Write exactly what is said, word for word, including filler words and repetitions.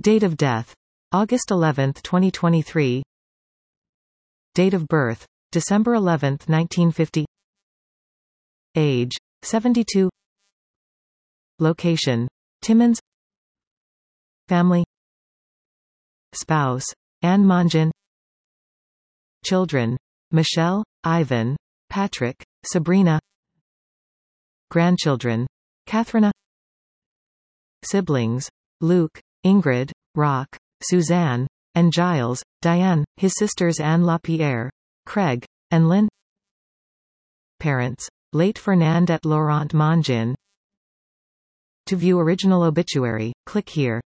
Date of death: August eleventh, twenty twenty-three. Date of birth: December eleventh, nineteen fifty. Age: seventy-two. Location: Timmins. Family: Spouse: Anne Mongeon. Children: Michelle, Ivan, Patrick, Sabrina. Grandchildren: Katharina. Siblings: Luke, Ingrid, Rock, Suzanne, and Giles, Diane, his sisters Anne Lapierre, Craig, and Lynn. Parents: late Fernand et Laurent Mongeon. To view original obituary, click here.